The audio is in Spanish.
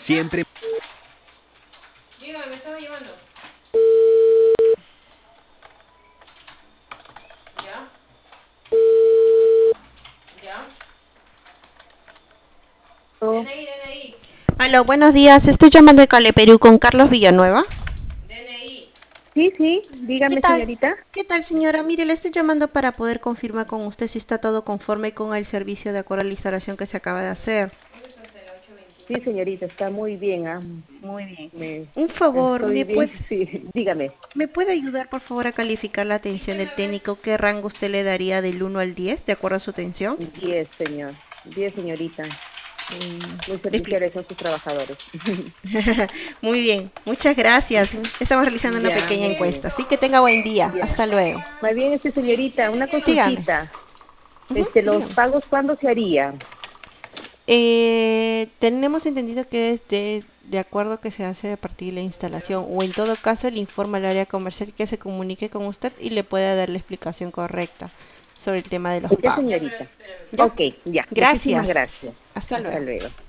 Siempre. Dígame, me estaba llamando. ¿Ya? ¿Ya? DNI. Aló, buenos días. Estoy llamando de Cale, Perú con Carlos Villanueva. DNI. Sí, ¿Qué dígame, tal? señorita. ¿Qué tal, señora? Mire, le estoy llamando para poder confirmar con usted si está todo conforme con el servicio de acuerdo a la instalación que se acaba de hacer. Sí, señorita, está muy bien, Muy bien. Me, Un favor, estoy bien, sí, dígame. ¿me puede ayudar, por favor, a calificar la atención del técnico? ¿Qué rango usted le daría del 1 al 10, de acuerdo a su atención? 10, señor. 10, señorita. Muy Le explico. serviciales son sus trabajadores. Muy bien, muchas gracias. Ujú. Estamos realizando una Ya, pequeña muy bien. encuesta, así que tenga buen día. Ya. Hasta luego. Más bien, señorita, una Dígame. consultita. Ujú, Los dígame. pagos, ¿cuándo se haría? Tenemos entendido que es de acuerdo que se hace a partir de la instalación o en todo caso le informa al área comercial que se comunique con usted y le pueda dar la explicación correcta sobre el tema de los Ya, pagos. señorita. ¿Ya? Ok, ya. Muchísimas Gracias. gracias. Hasta Hasta luego. luego.